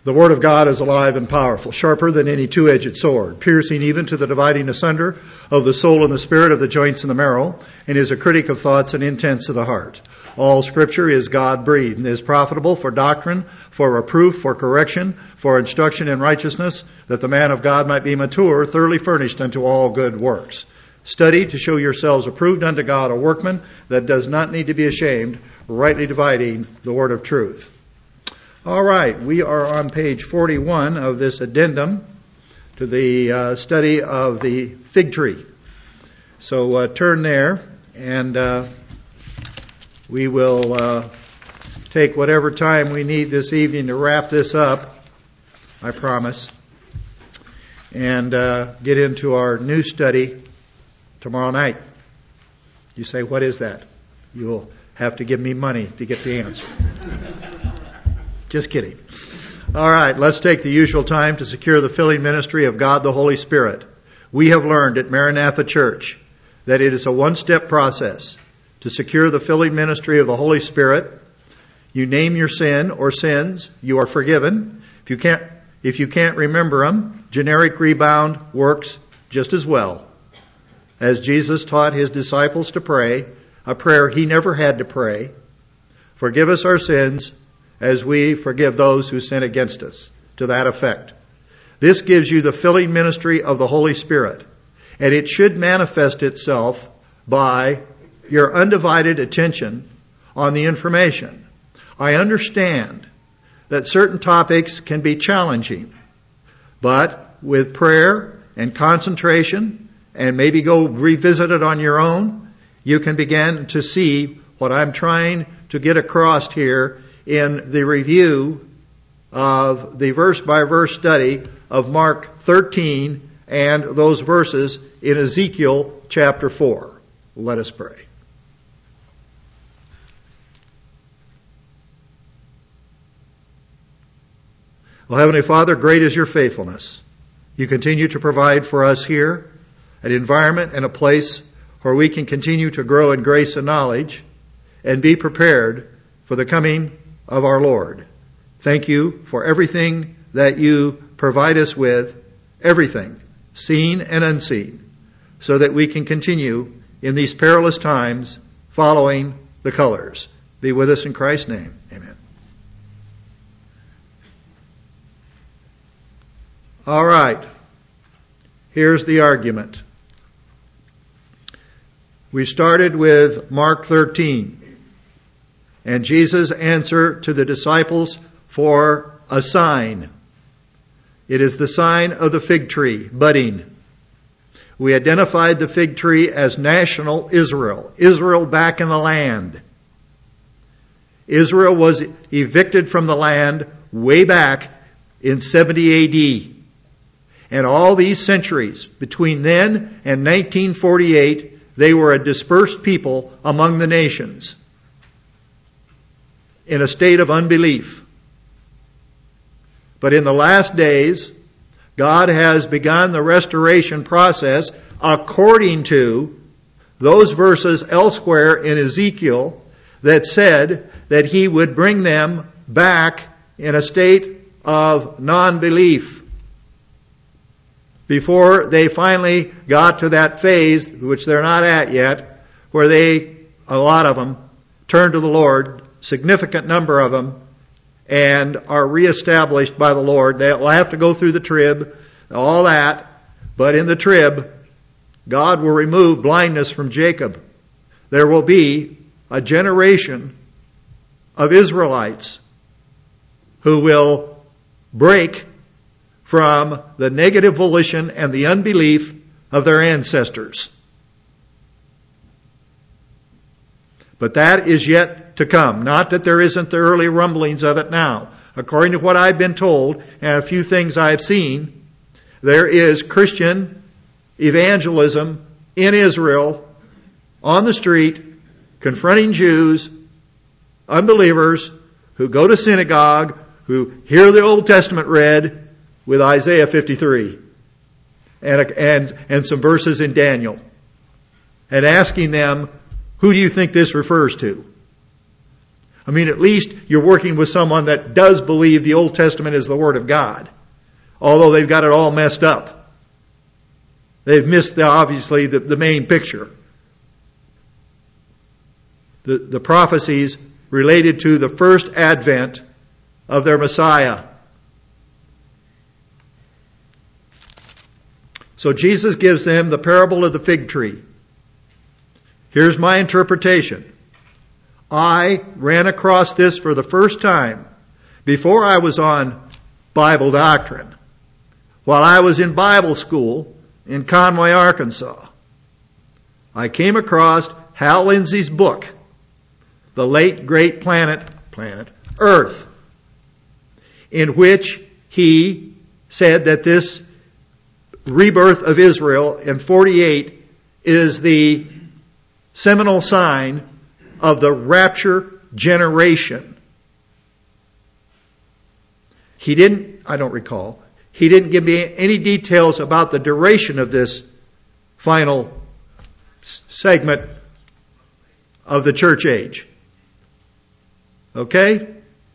The Word of God is alive and powerful, sharper than any two-edged sword, piercing even to the dividing asunder of the soul and the spirit, of the joints and the marrow, and is a critic of thoughts and intents of the heart. All Scripture is God-breathed and is profitable for doctrine, for reproof, for correction, for instruction in righteousness, that the man of God might be mature, thoroughly furnished unto all good works. Study to show yourselves approved unto God, a workman that does not need to be ashamed, rightly dividing the word of truth. All right, we are on page 41 of this addendum to the study of the fig tree. So turn there, and we will take whatever time we need this evening to wrap this up, I promise, and get into our new study tomorrow night. You say, what is that? You'll have to give me money to get the answer. Just kidding. All right, let's take the usual time to secure the filling ministry of God the Holy Spirit. We have learned at Maranatha Church that it is a one-step process to secure the filling ministry of the Holy Spirit. You name your sin or sins, you are forgiven. If you can't remember them, generic rebound works just as well. As Jesus taught his disciples to pray, a prayer he never had to pray, forgive us our sins as we forgive those who sin against us, to that effect. This gives you the filling ministry of the Holy Spirit, and it should manifest itself by your undivided attention on the information. I understand that certain topics can be challenging, but with prayer and concentration, and maybe go revisit it on your own, you can begin to see what I'm trying to get across here in the review of the verse-by-verse study of Mark 13 and those verses in Ezekiel chapter 4. Let us pray. Well, Heavenly Father, great is your faithfulness. You continue to provide for us here an environment and a place where we can continue to grow in grace and knowledge and be prepared for the coming of our Lord. Thank you for everything that you provide us with, everything, seen and unseen, so that we can continue in these perilous times following the colors. Be with us in Christ's name. Amen. All right. Here's the argument. We started with Mark 13. And Jesus' answer to the disciples for a sign. It is the sign of the fig tree, budding. We identified the fig tree as national Israel. Israel back in the land. Israel was evicted from the land way back in 70 AD. And all these centuries, between then and 1948, they were a dispersed people among the nations, in a state of unbelief. But in the last days, God has begun the restoration process according to those verses elsewhere in Ezekiel that said that He would bring them back in a state of non-belief before they finally got to that phase, which they're not at yet, where a lot of them, turn to the Lord, significant number of them, and are reestablished by the Lord. They'll have to go through the trib, all that, but in the trib, God will remove blindness from Jacob. There will be a generation of Israelites who will break from the negative volition and the unbelief of their ancestors. But that is yet to come. Not that there isn't the early rumblings of it now. According to what I've been told and a few things I've seen, there is Christian evangelism in Israel on the street, confronting Jews, unbelievers, who go to synagogue, who hear the Old Testament read with Isaiah 53 and some verses in Daniel, and asking them, who do you think this refers to? I mean, at least you're working with someone that does believe the Old Testament is the Word of God. Although they've got it all messed up. They've missed, obviously, the main picture. The prophecies related to the first advent of their Messiah. So Jesus gives them the parable of the fig tree. Here's my interpretation. I ran across this for the first time before I was on Bible doctrine. While I was in Bible school in Conway, Arkansas, I came across Hal Lindsey's book, The Late Great Planet Earth, in which he said that this rebirth of Israel in 48 is the seminal sign of the rapture generation. He didn't give me any details about the duration of this final segment of the church age. Okay?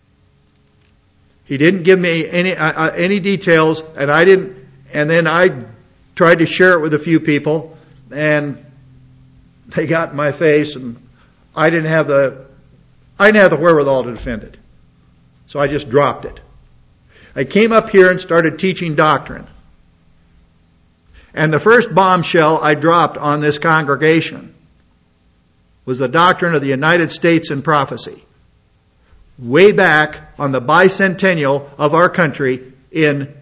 He didn't give me any details, and then I tried to share it with a few people, and they got in my face, and I didn't have the wherewithal to defend it. So I just dropped it. I came up here and started teaching doctrine. And the first bombshell I dropped on this congregation was the doctrine of the United States in prophecy. Way back on the bicentennial of our country in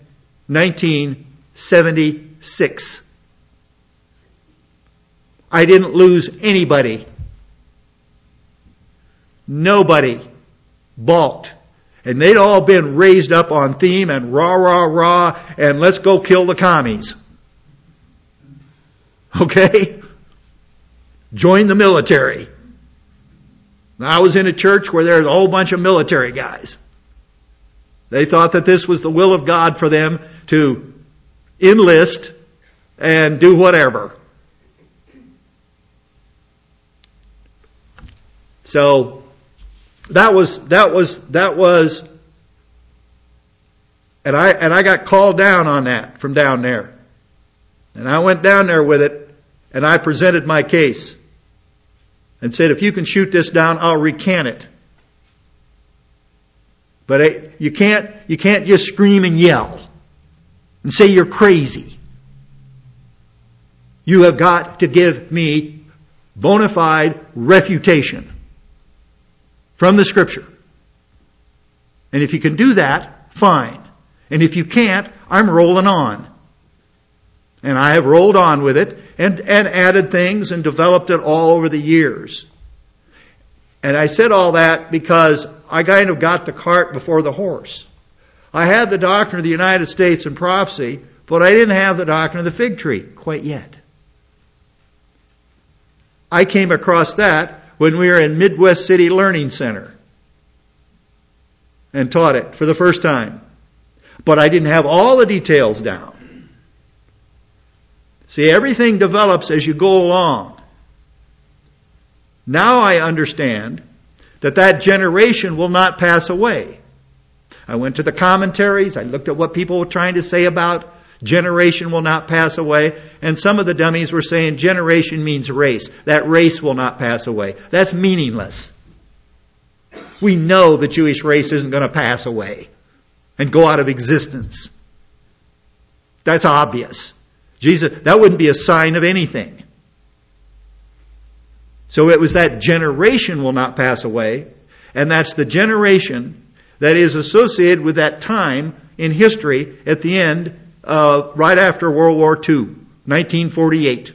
1976. I didn't lose anybody. Nobody balked. And they'd all been raised up on theme and rah, rah, rah, and let's go kill the commies. Okay? Join the military. Now, I was in a church where there was a whole bunch of military guys. They thought that this was the will of God for them to enlist and do whatever. So that was, and I got called down on that from down there. And I went down there with it, and I presented my case and said, if you can shoot this down, I'll recant it. But you can't just scream and yell and say you're crazy. You have got to give me bona fide refutation from the Scripture. And if you can do that, fine. And if you can't, I'm rolling on. And I have rolled on with it and added things and developed it all over the years. And I said all that because I kind of got the cart before the horse. I had the doctrine of the United States in prophecy, but I didn't have the doctrine of the fig tree quite yet. I came across that when we were in Midwest City Learning Center and taught it for the first time. But I didn't have all the details down. See, everything develops as you go along. Now I understand that generation will not pass away. I went to the commentaries. I looked at what people were trying to say about generation will not pass away. And some of the dummies were saying generation means race. That race will not pass away. That's meaningless. We know the Jewish race isn't going to pass away and go out of existence. That's obvious. Jesus, that wouldn't be a sign of anything. So it was that generation will not pass away, and that's the generation that is associated with that time in history at the end, right after World War II, 1948.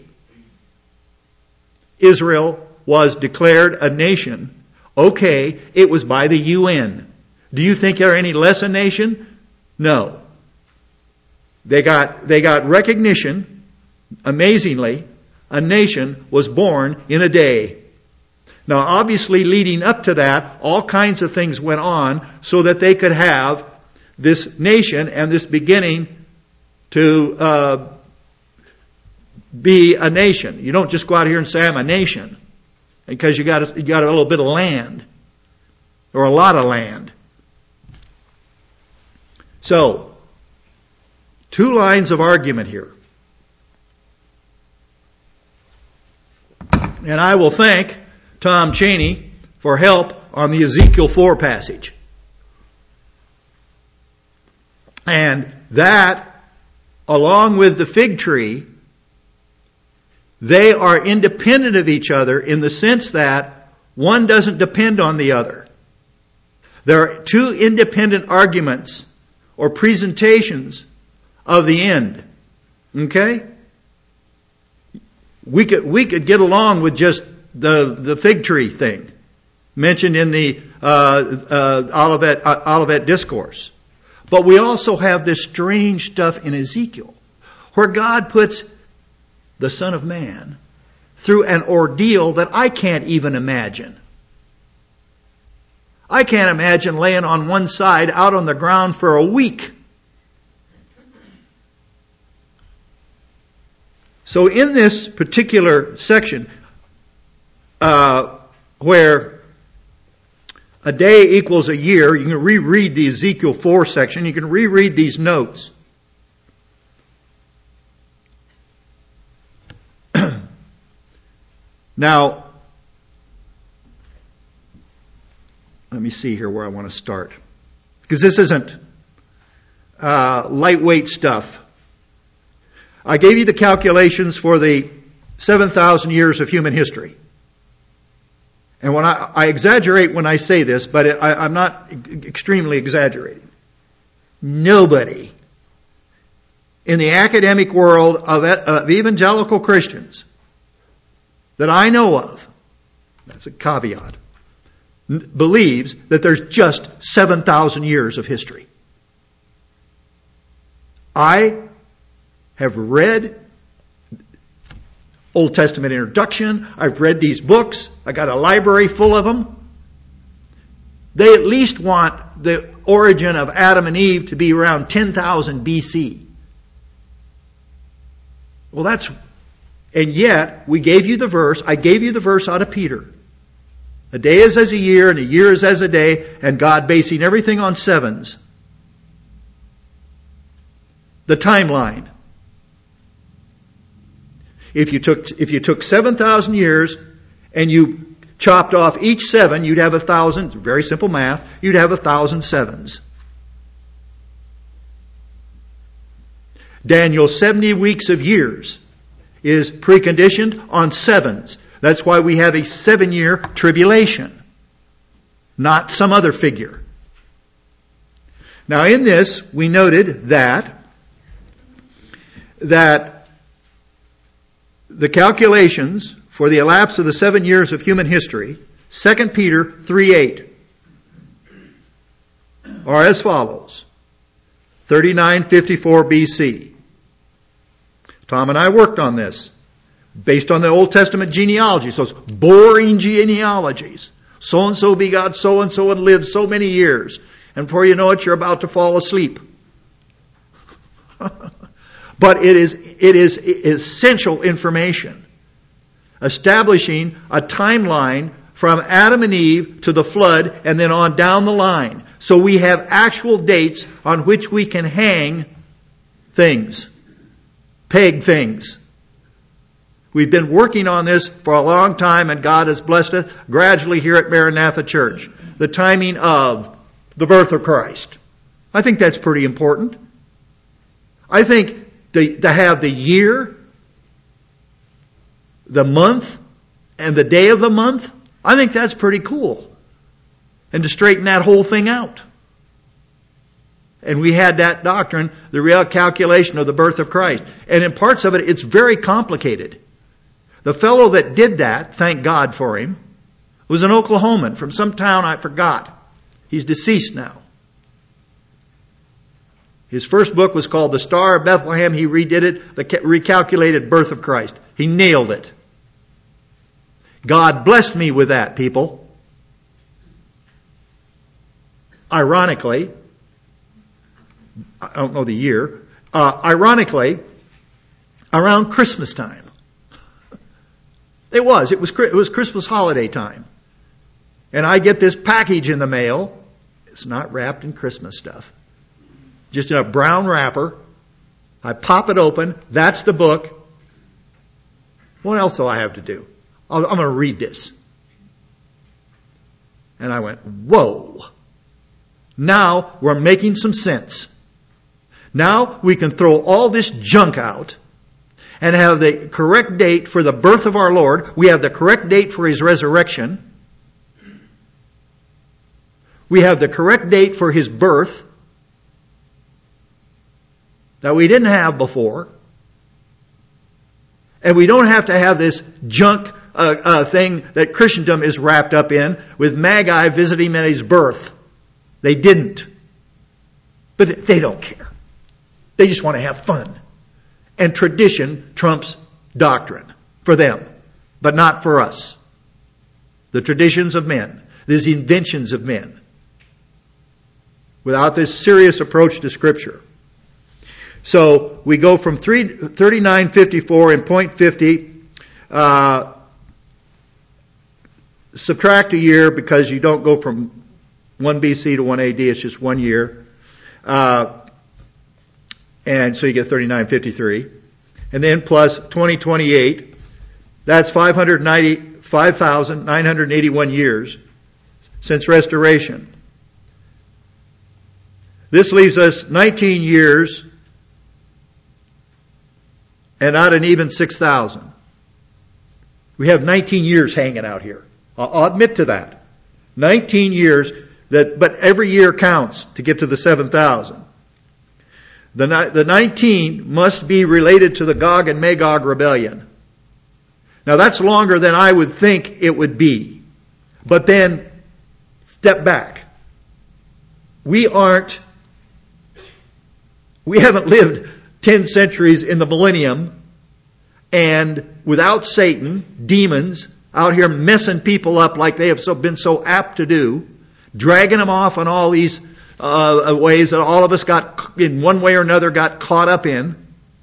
Israel was declared a nation. Okay, it was by the UN. Do you think they're any less a nation? No. They got recognition. Amazingly, a nation was born in a day. Now, obviously, leading up to that, all kinds of things went on so that they could have this nation and this beginning to be a nation. You don't just go out here and say, I'm a nation, because you got a little bit of land. or a lot of land. So, 2 lines of argument here. And I will thank Tom Cheney for help on the Ezekiel 4 passage. And that, along with the fig tree, they are independent of each other in the sense that one doesn't depend on the other. There are 2 independent arguments or presentations of the end. Okay? We could get along with just the fig tree thing mentioned in the Olivet Discourse. But we also have this strange stuff in Ezekiel where God puts the Son of Man through an ordeal that I can't even imagine. I can't imagine laying on one side out on the ground for a week. So in this particular section, where a day equals a year, you can reread the Ezekiel 4 section, you can reread these notes. Now, let me see here where I want to start. Because this isn't lightweight stuff. I gave you the calculations for the 7,000 years of human history. And when I exaggerate when I say this, but I'm not extremely exaggerating. Nobody in the academic world of evangelical Christians that I know of, that's a caveat, believes that there's just 7,000 years of history. I have read Old Testament introduction. I've read these books. I got a library full of them. They at least want the origin of Adam and Eve to be around 10,000 BC. Well, and yet we gave you the verse. I gave you the verse out of Peter. A day is as a year, and a year is as a day, and God basing everything on sevens. The timeline. If you took 7,000 years and you chopped off each 7, you'd have 1,000. Very simple math. You'd have 1,000 sevens. Daniel's 70 weeks of years is preconditioned on sevens. That's why we have a 7-year tribulation, not some other figure. Now in this, we noted that the calculations for the elapse of the 7 years of human history, 2 Peter 3:8, are as follows. 3954 BC. Tom and I worked on this based on the Old Testament genealogies, those boring genealogies. So-and-so begot so-and-so and lived so many years. And before you know it, you're about to fall asleep. But it is essential information establishing a timeline from Adam and Eve to the flood and then on down the line. So we have actual dates on which we can hang things, peg things. We've been working on this for a long time, and God has blessed us gradually here at Maranatha Church. The timing of the birth of Christ. I think that's pretty important. I think to have the year, the month, and the day of the month, I think that's pretty cool. And to straighten that whole thing out. And we had that doctrine, the real calculation of the birth of Christ. And in parts of it, it's very complicated. The fellow that did that, thank God for him, was an Oklahoman from some town I forgot. He's deceased now. His first book was called The Star of Bethlehem. He redid it, the recalculated birth of Christ. He nailed it. God blessed me with that, people. Ironically, I don't know the year, ironically, around Christmas time. It was Christmas holiday time. and I get this package in the mail. It's not wrapped in Christmas stuff. Just in a brown wrapper. I pop it open. That's the book. What else do I have to do? I'm going to read this. And I went, whoa. Now we're making some sense. Now we can throw all this junk out and have the correct date for the birth of our Lord. We have the correct date for His resurrection. We have the correct date for His birth that we didn't have before. And we don't have to have this junk thing that Christendom is wrapped up in with Magi visiting him at His birth. They didn't. But they don't care. They just want to have fun. And tradition trumps doctrine for them, but not for us. The traditions of men, these inventions of men, without this serious approach to Scripture. So we go from 3954 in point 50, subtract a year because you don't go from 1 BC to 1 AD, it's just 1 year. And so you get 3953. And then plus 2028, that's 5,981 years since restoration. This leaves us 19 years and not an even 6,000. We have 19 years hanging out here. I'll admit to that. 19 years, but every year counts to get to the 7,000. The 19 must be related to the Gog and Magog rebellion. Now that's longer than I would think it would be. But then, step back. We haven't lived 10 centuries in the millennium and without Satan, demons, out here messing people up like they have been so apt to do, dragging them off on all these ways that all of us got, in one way or another, got caught up in.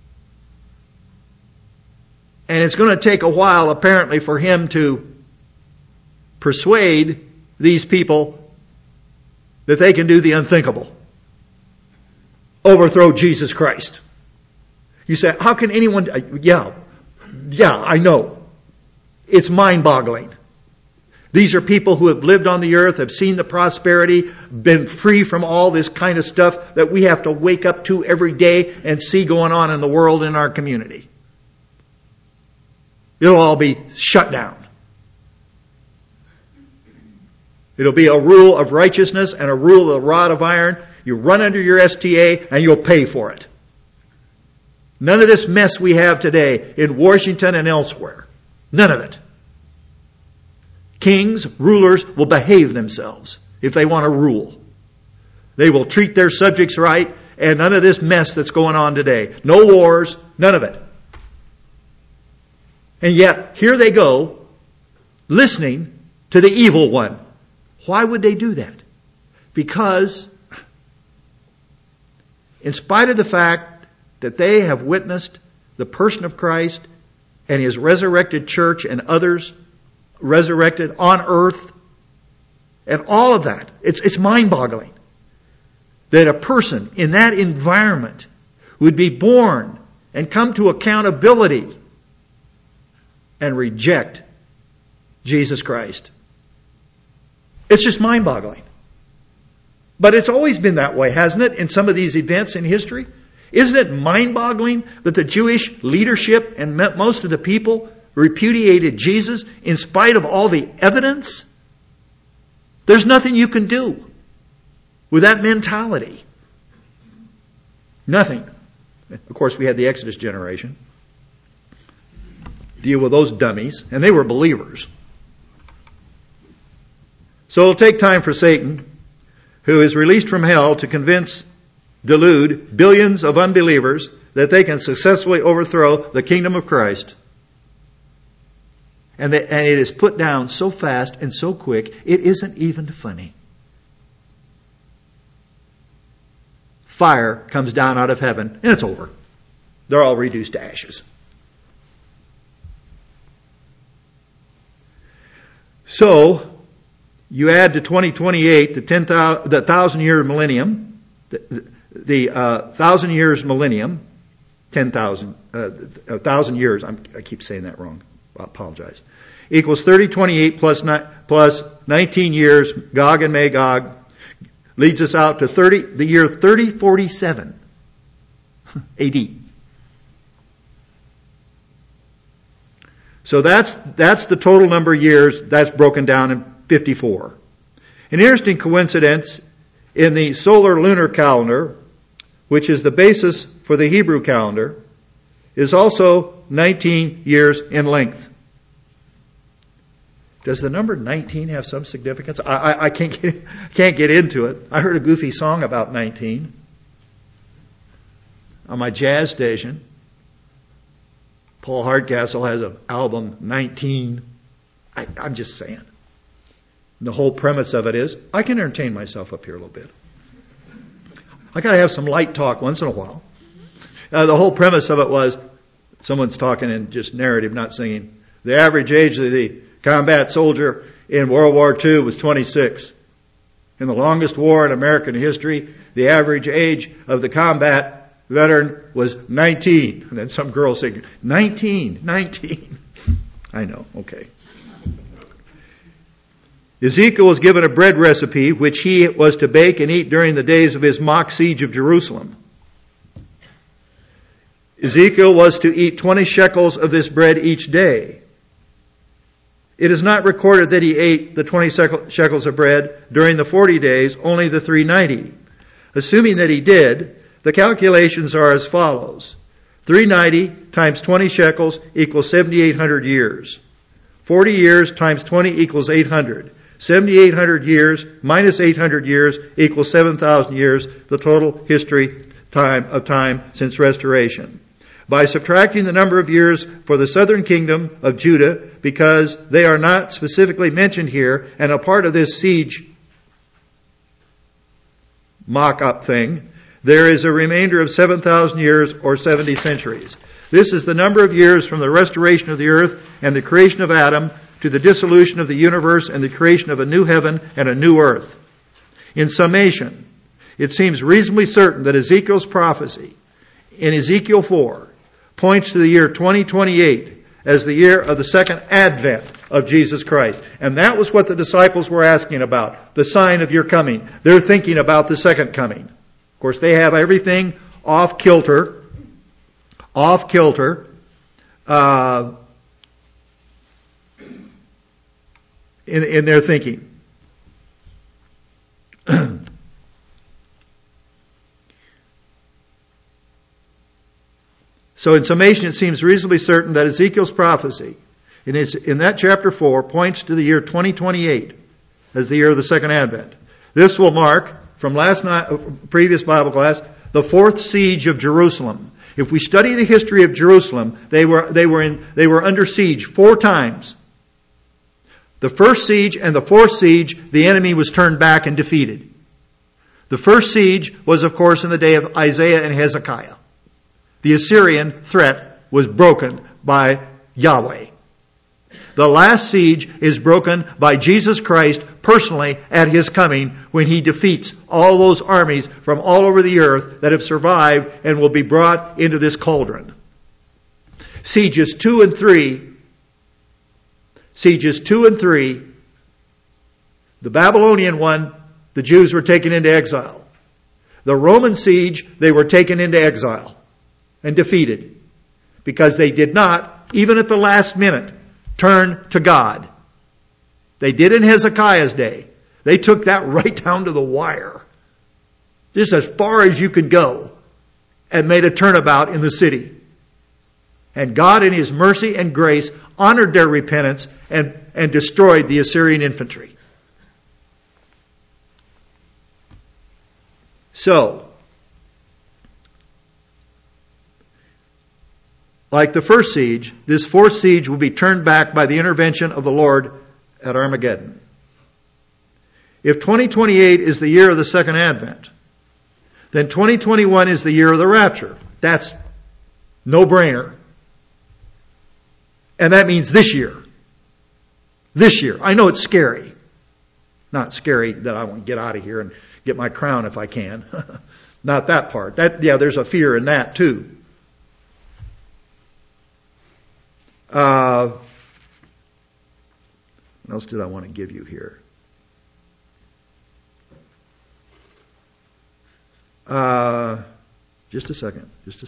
And it's going to take a while, apparently, for him to persuade these people that they can do the unthinkable. Overthrow Jesus Christ. You say, how can anyone... Yeah, I know. It's mind-boggling. These are people who have lived on the earth, have seen the prosperity, been free from all this kind of stuff that we have to wake up to every day and see going on in the world, in our community. It'll all be shut down. It'll be a rule of righteousness and a rule of the rod of iron. You run under your STA and you'll pay for it. None of this mess we have today in Washington and elsewhere. None of it. Kings, rulers will behave themselves if they want to rule. They will treat their subjects right, and none of this mess that's going on today. No wars, none of it. And yet, here they go, listening to the evil one. Why would they do that? Because, in spite of the fact that they have witnessed the person of Christ and His resurrected church and others resurrected on earth, and all of that, it's mind-boggling that a person in that environment would be born and come to accountability and reject Jesus Christ. It's just mind-boggling. But it's always been that way, hasn't it, in some of these events in history? Isn't it mind-boggling that the Jewish leadership and most of the people repudiated Jesus in spite of all the evidence? There's nothing you can do with that mentality. Nothing. Of course, we had the Exodus generation deal with those dummies, and they were believers. So it'll take time for Satan, who is released from hell, to delude billions of unbelievers that they can successfully overthrow the kingdom of Christ. And it is put down so fast and so quick, it isn't even funny. Fire comes down out of heaven, and it's over. They're all reduced to ashes. So, You add to 2028 the 1,000-year millennium, the 1,000 years millennium, 10,000, 1,000 years. I keep saying that wrong. I apologize. Equals 3028 plus 19 years, Gog and Magog, leads us out to the year 3047 AD. So that's the total number of years. That's broken down in 54. An interesting coincidence in the solar lunar calendar, which is the basis for the Hebrew calendar, is also 19 years in length. Does the number 19 have some significance? I can't get into it. I heard a goofy song about 19 on my jazz station. Paul Hardcastle has an album, 19. I'm just saying. The whole premise of it is, I can entertain myself up here a little bit. I got to have some light talk once in a while. The whole premise of it was, someone's talking in just narrative, not singing. The average age of the combat soldier in World War II was 26. In the longest war in American history, the average age of the combat veteran was 19. And then some girl said, 19. I know, okay. Ezekiel was given a bread recipe which he was to bake and eat during the days of his mock siege of Jerusalem. Ezekiel was to eat 20 shekels of this bread each day. It is not recorded that he ate the 20 shekels of bread during the 40 days, only the 390. Assuming that he did, the calculations are as follows. 390 times 20 shekels equals 7,800 years. 40 years times 20 equals 800. 7,800 years minus 800 years equals 7,000 years, the total history of time since restoration. By subtracting the number of years for the southern kingdom of Judah, because they are not specifically mentioned here and a part of this siege mock-up thing, there is a remainder of 7,000 years or 70 centuries. This is the number of years from the restoration of the earth and the creation of Adam to the dissolution of the universe and the creation of a new heaven and a new earth. In summation, it seems reasonably certain that Ezekiel's prophecy in Ezekiel 4 points to the year 2028 as the year of the second advent of Jesus Christ. And that was what the disciples were asking about, the sign of your coming. They're thinking about the second coming. Of course, they have everything off kilter, in their thinking. So in summation, it seems reasonably certain that Ezekiel's prophecy in that chapter 4 points to the year 2028 as the year of the second advent. This will mark, from previous Bible class, the fourth siege of Jerusalem. If we study the history of Jerusalem, they were under siege 4 times. The first siege and the fourth siege, the enemy was turned back and defeated. The first siege was, of course, in the day of Isaiah and Hezekiah. The Assyrian threat was broken by Yahweh. The last siege is broken by Jesus Christ personally at His coming when He defeats all those armies from all over the earth that have survived and will be brought into this cauldron. Sieges 2 and 3, the Babylonian one, the Jews were taken into exile. The Roman siege, they were taken into exile and defeated because they did not, even at the last minute, turn to God. They did in Hezekiah's day. They took that right down to the wire, just as far as you could go, and made a turnabout in the city. And God in His mercy and grace honored their repentance and destroyed the Assyrian infantry. So, like the first siege, this fourth siege will be turned back by the intervention of the Lord at Armageddon. If 2028 is the year of the second advent, then 2021 is the year of the rapture. That's no-brainer. And that means this year. This year. I know it's scary. Not scary that I want to get out of here and get my crown if I can. Not that part. There's a fear in that too. What else did I want to give you here? Just a second.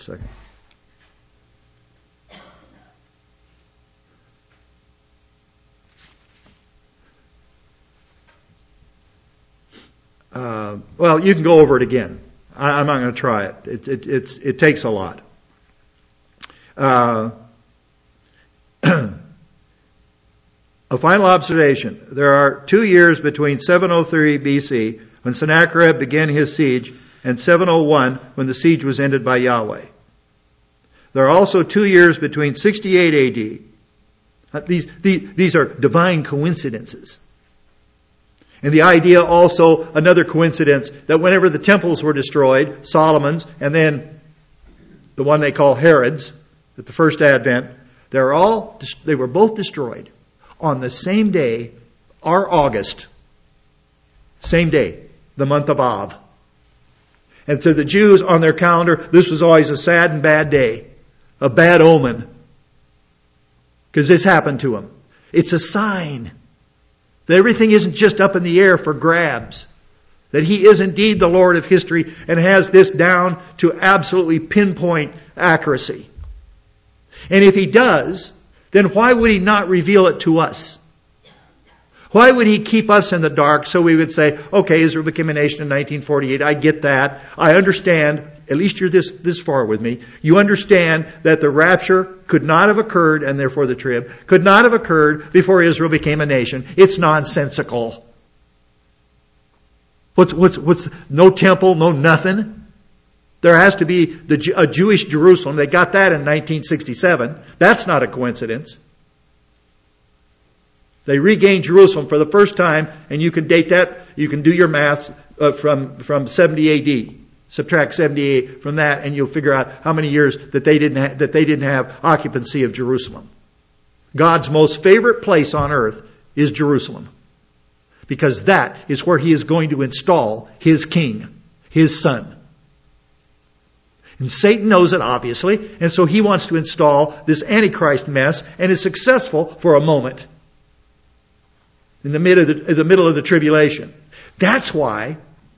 Well, you can go over it again. I'm not going to try it. It takes a lot. A final observation. There are 2 years between 703 BC, when Sennacherib began his siege, and 701, when the siege was ended by Yahweh. There are also 2 years between 68 AD. These are divine coincidences. And the idea also, another coincidence, that whenever the temples were destroyed, Solomon's, and then the one they call Herod's, at the first advent, they were both destroyed on the same day, our August, same day, the month of Av. And to the Jews on their calendar, this was always a sad and bad day, a bad omen, because this happened to them. It's a sign that everything isn't just up in the air for grabs. That He is indeed the Lord of history and has this down to absolutely pinpoint accuracy. And if He does, then why would He not reveal it to us? Why would He keep us in the dark so we would say, okay, Israel became a nation in 1948. I get that. I understand. At least you're this far with me. You understand that the rapture could not have occurred, and therefore the trib, could not have occurred before Israel became a nation. It's nonsensical. What's no temple, no nothing? There has to be a Jewish Jerusalem. They got that in 1967. That's not a coincidence. They regained Jerusalem for the first time, and you can date that. You can do your math from 70 AD. Subtract 78 from that, and you'll figure out how many years that they didn't have occupancy of Jerusalem. God's most favorite place on earth is Jerusalem, because that is where He is going to install His king, His Son. And Satan knows it, obviously, and so he wants to install this Antichrist mess, and is successful for a moment in the middle of the tribulation. That's why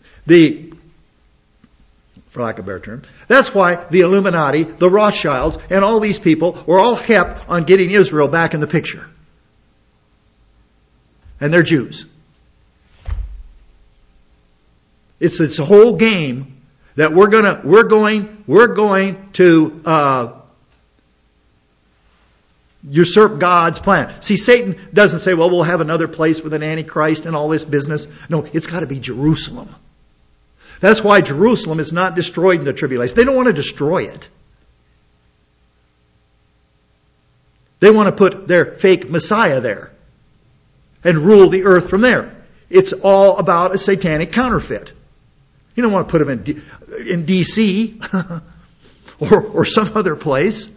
for lack of a better term, that's why the Illuminati, the Rothschilds, and all these people were all hep on getting Israel back in the picture. And they're Jews. It's this whole game that we're going to usurp God's plan. See, Satan doesn't say, well, we'll have another place with an Antichrist and all this business. No, it's got to be Jerusalem. That's why Jerusalem is not destroyed in the tribulation. They don't want to destroy it. They want to put their fake Messiah there and rule the earth from there. It's all about a satanic counterfeit. You don't want to put them in D.C. or some other place.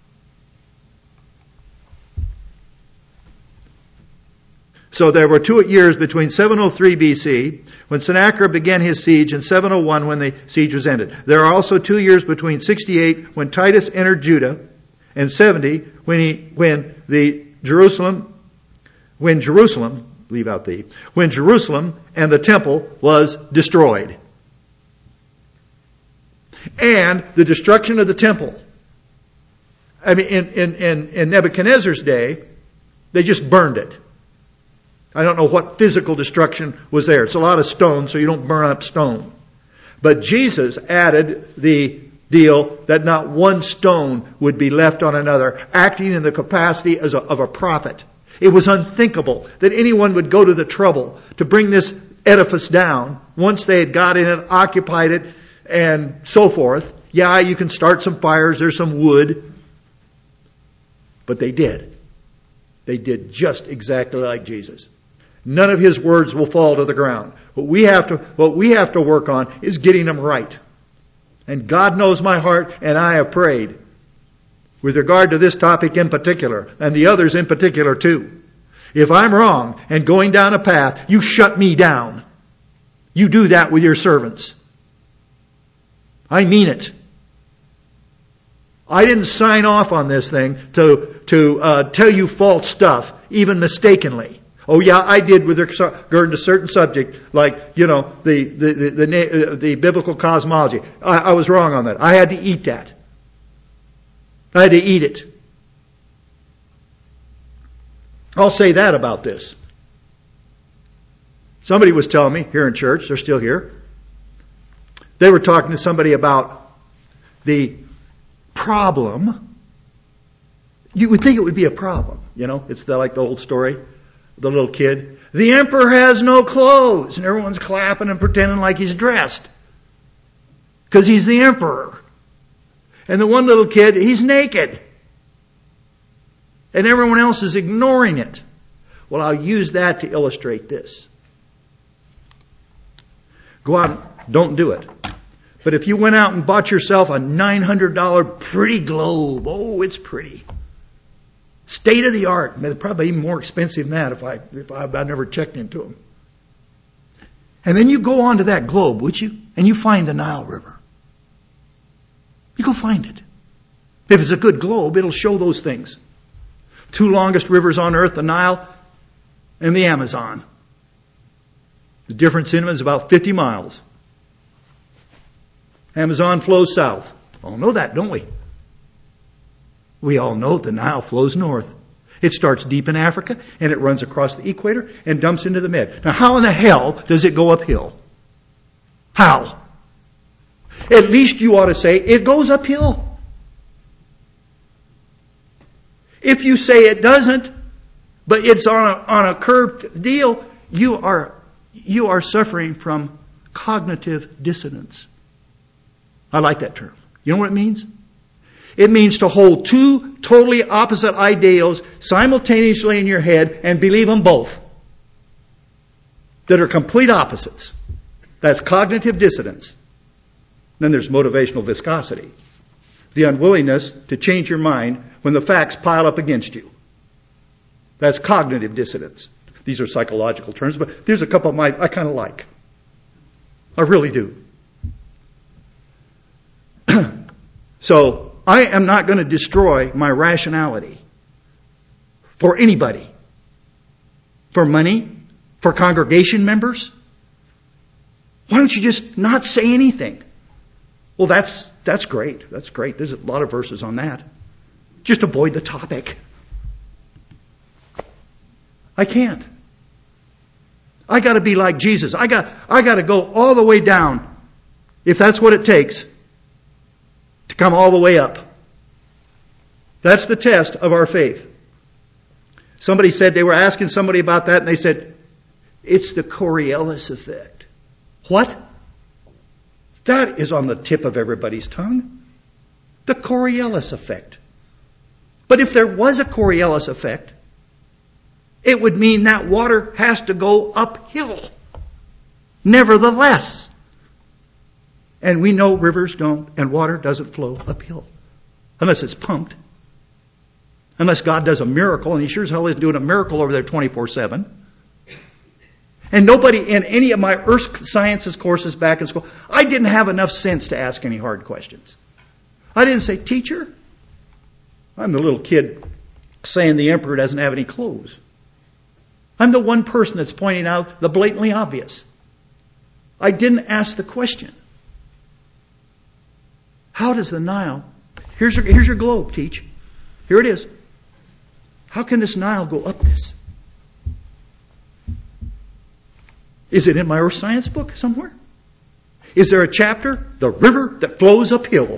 So there were 2 years between 703 BC, when Sennacherib began his siege, and 701, when the siege was ended. There are also 2 years between 68, when Titus entered Judah, and 70, when Jerusalem and the temple was destroyed. And the destruction of the temple. I mean, in Nebuchadnezzar's day, they just burned it. I don't know what physical destruction was there. It's a lot of stone, so you don't burn up stone. But Jesus added the deal that not one stone would be left on another, acting in the capacity of a prophet. It was unthinkable that anyone would go to the trouble to bring this edifice down once they had got in it, occupied it, and so forth. Yeah, you can start some fires, there's some wood. But they did. They did just exactly like Jesus. None of His words will fall to the ground. What we have to work on is getting them right. And God knows my heart, and I have prayed with regard to this topic in particular, and the others in particular too. If I'm wrong and going down a path, you shut me down. You do that with your servants. I mean it. I didn't sign off on this thing to tell you false stuff, even mistakenly. Oh yeah, I did with regard to a certain subject, like, the biblical cosmology. I was wrong on that. I had to eat that. I had to eat it. I'll say that about this. Somebody was telling me here in church, they're still here, they were talking to somebody about the problem. You would think it would be a problem, It's like the old story, the little kid. The emperor has no clothes, and everyone's clapping and pretending like he's dressed because he's the emperor. And the one little kid, he's naked. And everyone else is ignoring it. Well, I'll use that to illustrate this. Go out, don't do it. But if you went out and bought yourself a $900 pretty globe, oh, it's pretty. State of the art. Probably even more expensive than that if I never checked into them. And then you go onto that globe, would you? And you find the Nile River. You go find it. If it's a good globe, it'll show those things. Two longest rivers on earth, the Nile and the Amazon. The difference in them is about 50 miles. Amazon flows south. All know that, don't we? We all know the Nile flows north. It starts deep in Africa and it runs across the equator and dumps into the Med. Now how in the hell does it go uphill? How? At least you ought to say it goes uphill. If you say it doesn't, but it's on a curved deal, you are suffering from cognitive dissonance. I like that term. You know what it means? It means to hold two totally opposite ideals simultaneously in your head and believe them both. That are complete opposites. That's cognitive dissonance. Then there's motivational viscosity. The unwillingness to change your mind when the facts pile up against you. That's cognitive dissonance. These are psychological terms, but there's a couple of I kind of like. I really do. So, I am not going to destroy my rationality for anybody. For money? For congregation members? Why don't you just not say anything? Well, that's great. That's great. There's a lot of verses on that. Just avoid the topic. I can't. I got to be like Jesus. I got to go all the way down, if that's what it takes, to come all the way up. That's the test of our faith. Somebody said, they were asking somebody about that, and they said, it's the Coriolis effect. What? That is on the tip of everybody's tongue. The Coriolis effect. But if there was a Coriolis effect, it would mean that water has to go uphill. Nevertheless. And we know rivers don't, and water doesn't flow uphill. Unless it's pumped. Unless God does a miracle, and He sure as hell isn't doing a miracle over there 24/7. And nobody in any of my earth sciences courses back in school, I didn't have enough sense to ask any hard questions. I didn't say, teacher, I'm the little kid saying the emperor doesn't have any clothes. I'm the one person that's pointing out the blatantly obvious. I didn't ask the question. How does the Nile, here's your globe, teach. Here it is. How can this Nile go up this? Is it in my earth science book somewhere? Is there a chapter, the river that flows uphill?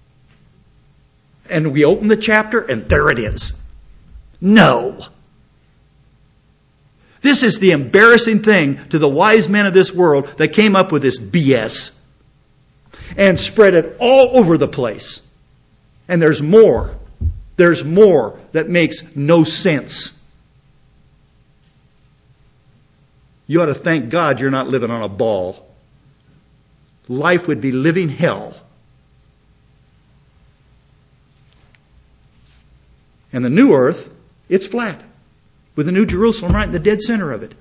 And we open the chapter and there it is. No. This is the embarrassing thing to the wise men of this world that came up with this BS and spread it all over the place. And there's more. There's more that makes no sense. You ought to thank God you're not living on a ball. Life would be living hell. And the new earth, it's flat. with the New Jerusalem right in the dead center of it.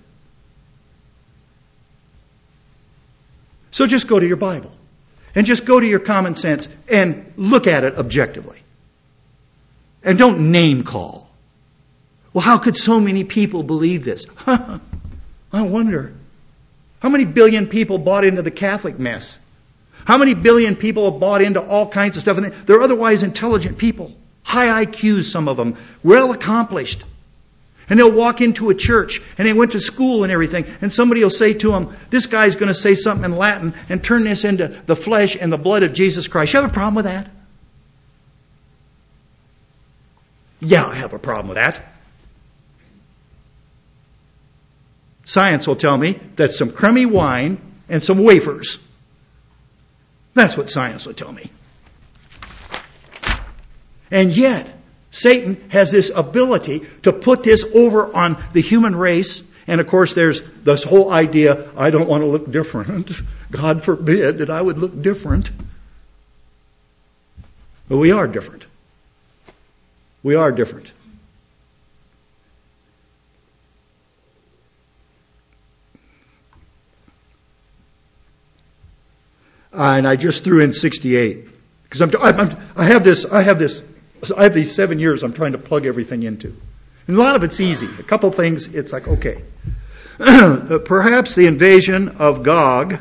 So just go to your Bible. And just go to your common sense and look at it objectively. And don't name call. Well, how could so many people believe this? I wonder. How many billion people bought into the Catholic mess? How many billion people have bought into all kinds of stuff? And they're otherwise intelligent people. High IQs, some of them. Well accomplished. And they'll walk into a church, and they went to school and everything, and somebody will say to them, this guy's going to say something in Latin and turn this into the flesh and the blood of Jesus Christ. You have a problem with that? Yeah, I have a problem with that. Science will tell me that's some crummy wine and some wafers. That's what science will tell me. And yet, Satan has this ability to put this over on the human race. And of course, there's this whole idea, I don't want to look different. God forbid that I would look different. But we are different. We are different. And I just threw in 68 because I have these 7 years I'm trying to plug everything into. And a lot of it's easy. A couple things, it's like, okay. Perhaps the invasion of Gog,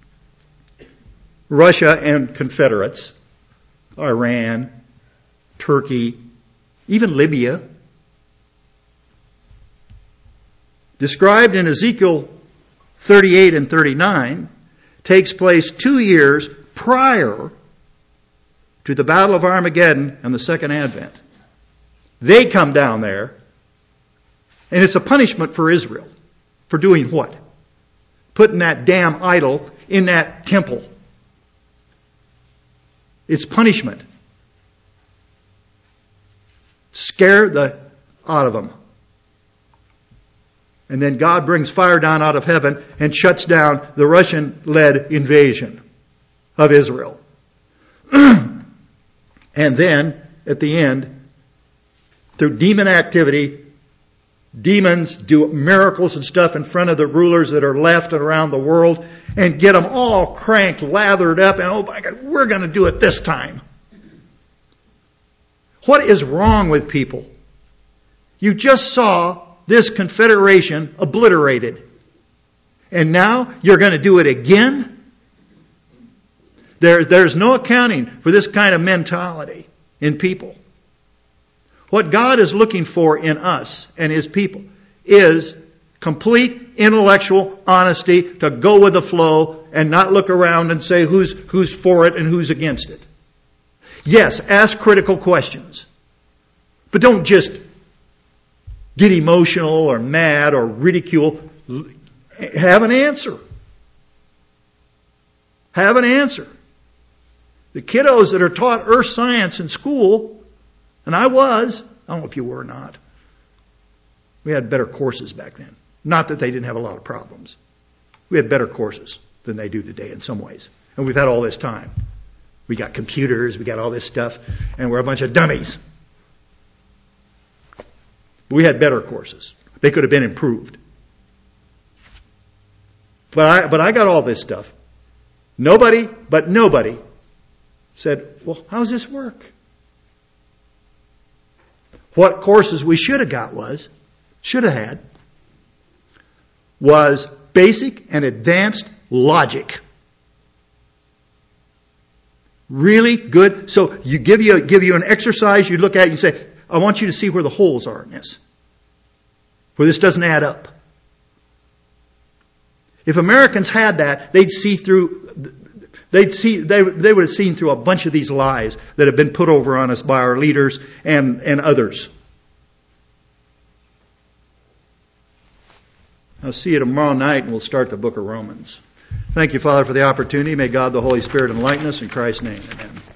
Russia and Confederates, Iran, Turkey, even Libya, described in Ezekiel 38 and 39, takes place 2 years prior to the Battle of Armageddon and the Second Advent. They come down there, and it's a punishment for Israel. For doing what? Putting that damn idol in that temple. It's punishment. Scare the out of them. And then God brings fire down out of heaven and shuts down the Russian-led invasion of Israel. And then, at the end, through demon activity, demons do miracles and stuff in front of the rulers that are left and around the world and get them all cranked, lathered up, and oh my God, we're going to do it this time. What is wrong with people? You just saw this confederation obliterated. And now you're going to do it again? There's no accounting for this kind of mentality in people. What God is looking for in us and His people is complete intellectual honesty to go with the flow and not look around and say who's for it and who's against it. Yes, ask critical questions. But don't just get emotional or mad or ridicule. Have an answer. Have an answer. The kiddos that are taught earth science in school, and I don't know if you were or not. We had better courses back then. Not that they didn't have a lot of problems. We had better courses than they do today in some ways. And we've had all this time. We got computers, we got all this stuff, and we're a bunch of dummies. We had better courses. They could have been improved. But I got all this stuff. Nobody said, well, how does this work? What courses we should have had was basic and advanced logic. Really good. So you give you an exercise, you look at it and say, I want you to see where the holes are in this. Where this doesn't add up. If Americans had that, they would have seen through a bunch of these lies that have been put over on us by our leaders and others. I'll see you tomorrow night and we'll start the book of Romans. Thank you, Father, for the opportunity. May God the Holy Spirit enlighten us in Christ's name. Amen.